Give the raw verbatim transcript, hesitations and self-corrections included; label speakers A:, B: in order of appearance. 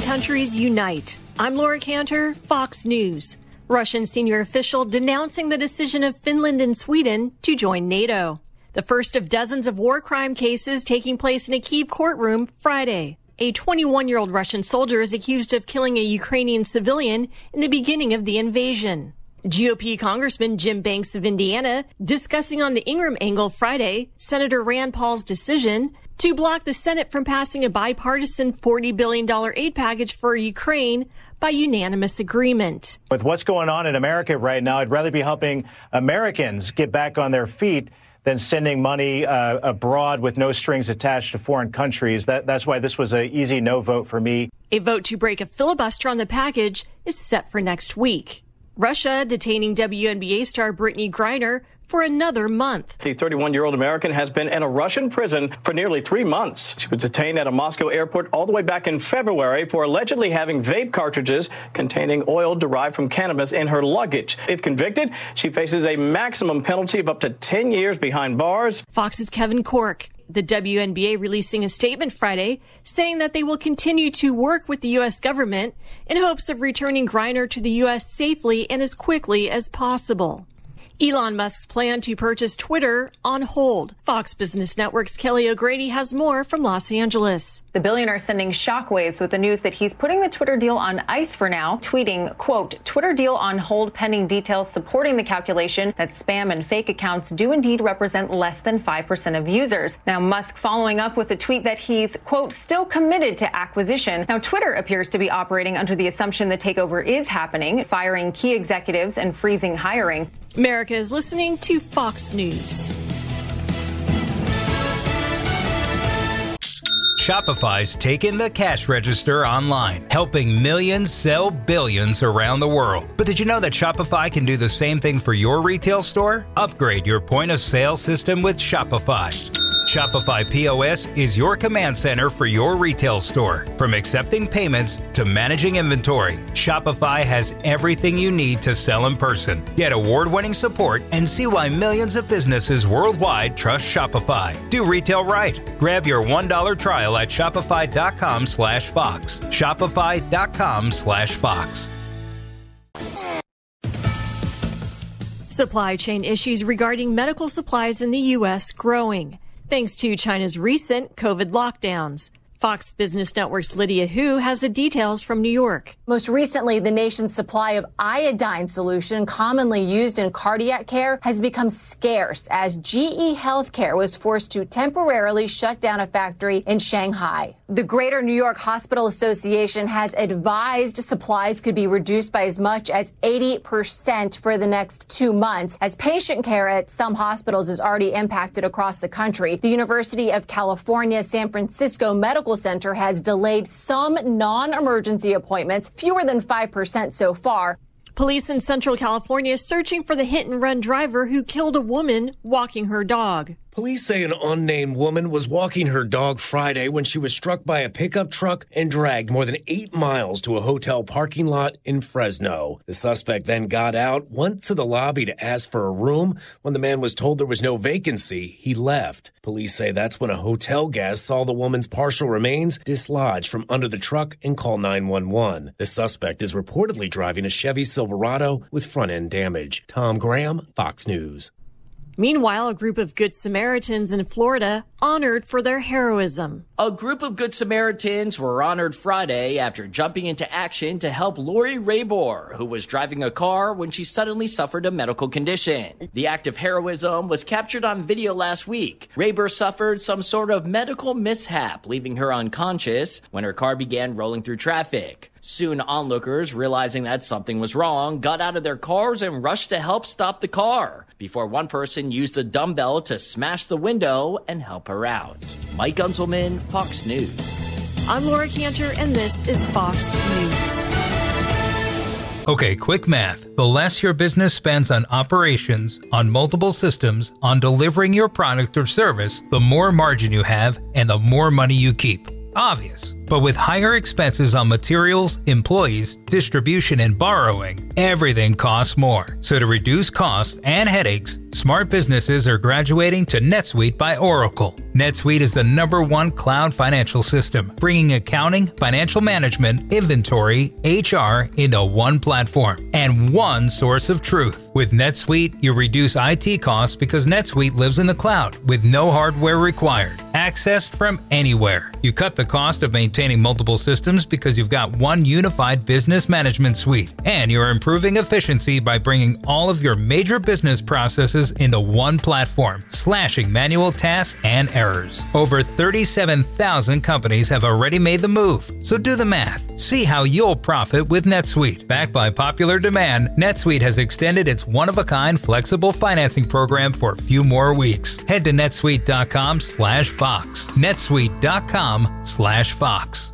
A: countries unite. I'm Laura Cantor, Fox News. Russian senior official denouncing the decision of Finland and Sweden to join NATO. The first of dozens of war crime cases taking place in a Kyiv courtroom Friday. A twenty-one-year-old Russian soldier is accused of killing a Ukrainian civilian in the beginning of the invasion. G O P Congressman Jim Banks of Indiana discussing on the Ingram angle Friday Senator Rand Paul's decision to block the Senate from passing a bipartisan forty billion dollars aid package for Ukraine by unanimous agreement.
B: With what's going on in America right now, I'd rather be helping Americans get back on their feet than sending money uh, abroad with no strings attached to foreign countries. That, that's why this was an easy no vote for me.
A: A vote to break a filibuster on the package is set for next week. Russia detaining W N B A star Brittany Griner for another month.
C: The thirty-one-year-old American has been in a Russian prison for nearly three months. She was detained at a Moscow airport all the way back in February for allegedly having vape cartridges containing oil derived from cannabis in her luggage. If convicted, she faces a maximum penalty of up to ten years behind bars.
A: Fox's Kevin Corke. The W N B A releasing a statement Friday saying that they will continue to work with the U S government in hopes of returning Griner to the U S safely and as quickly as possible. Elon Musk's plan to purchase Twitter on hold. Fox Business Network's Kelly O'Grady has more from Los Angeles.
D: The billionaire sending shockwaves with the news that he's putting the Twitter deal on ice for now, tweeting, quote, Twitter deal on hold pending details supporting the calculation that spam and fake accounts do indeed represent less than five percent of users. Now, Musk following up with a tweet that he's, quote, still committed to acquisition. Now, Twitter appears to be operating under the assumption the takeover is happening, firing key executives and freezing hiring.
A: America is listening to Fox News.
E: Shopify's taken the cash register online, helping millions sell billions around the world. But did you know that Shopify can do the same thing for your retail store? Upgrade your point of sale system with Shopify. Shopify P O S is your command center for your retail store. From accepting payments to managing inventory, Shopify has everything you need to sell in person. Get award-winning support and see why millions of businesses worldwide trust Shopify. Do retail right. Grab your one dollar trial at shopify.com slash Fox. Shopify.com slash Fox.
A: Supply chain issues regarding medical supplies in the U S growing, thanks to China's recent COVID lockdowns. Fox Business Network's Lydia Hu has the details from New York.
F: Most recently, the nation's supply of iodine solution, commonly used in cardiac care, has become scarce as G E Healthcare was forced to temporarily shut down a factory in Shanghai. The Greater New York Hospital Association has advised supplies could be reduced by as much as eighty percent for the next two months, as patient care at some hospitals is already impacted across the country. The University of California, San Francisco Medical Center has delayed some non-emergency appointments, fewer than five percent so far.
A: Police in Central California searching for the hit-and-run driver who killed a woman walking her dog.
G: Police say an unnamed woman was walking her dog Friday when she was struck by a pickup truck and dragged more than eight miles to a hotel parking lot in Fresno. The suspect then got out, went to the lobby to ask for a room. When the man was told there was no vacancy, he left. Police say that's when a hotel guest saw the woman's partial remains dislodged from under the truck and called nine one one. The suspect is reportedly driving a Chevy Silverado with front-end damage. Tom Graham, Fox News.
A: Meanwhile, a group of Good Samaritans in Florida honored for their heroism.
H: A group of Good Samaritans were honored Friday after jumping into action to help Lori Raybor, who was driving a car when she suddenly suffered a medical condition. The act of heroism was captured on video last week. Raybor suffered some sort of medical mishap, leaving her unconscious when her car began rolling through traffic. Soon, onlookers, realizing that something was wrong, got out of their cars and rushed to help stop the car, before one person used a dumbbell to smash the window and help her out. Mike Unselman, Fox News.
A: I'm Laura Cantor, and this is Fox News.
E: Okay, quick math. The less your business spends on operations, on multiple systems, on delivering your product or service, the more margin you have and the more money you keep. Obvious. But with higher expenses on materials, employees, distribution, and borrowing, everything costs more. So to reduce costs and headaches, smart businesses are graduating to NetSuite by Oracle. NetSuite is the number one cloud financial system, bringing accounting, financial management, inventory, H R into one platform and one source of truth. With NetSuite, you reduce I T costs because NetSuite lives in the cloud with no hardware required, accessed from anywhere. You cut the cost of maintaining multiple systems because you've got one unified business management suite, and you're improving efficiency by bringing all of your major business processes into one platform, slashing manual tasks and errors. Over thirty-seven thousand companies have already made the move, so do the math. See how you'll profit with NetSuite. Backed by popular demand, NetSuite has extended its one-of-a-kind flexible financing program for a few more weeks. Head to netsuite dot com slash Fox. netsuite dot com slash Fox.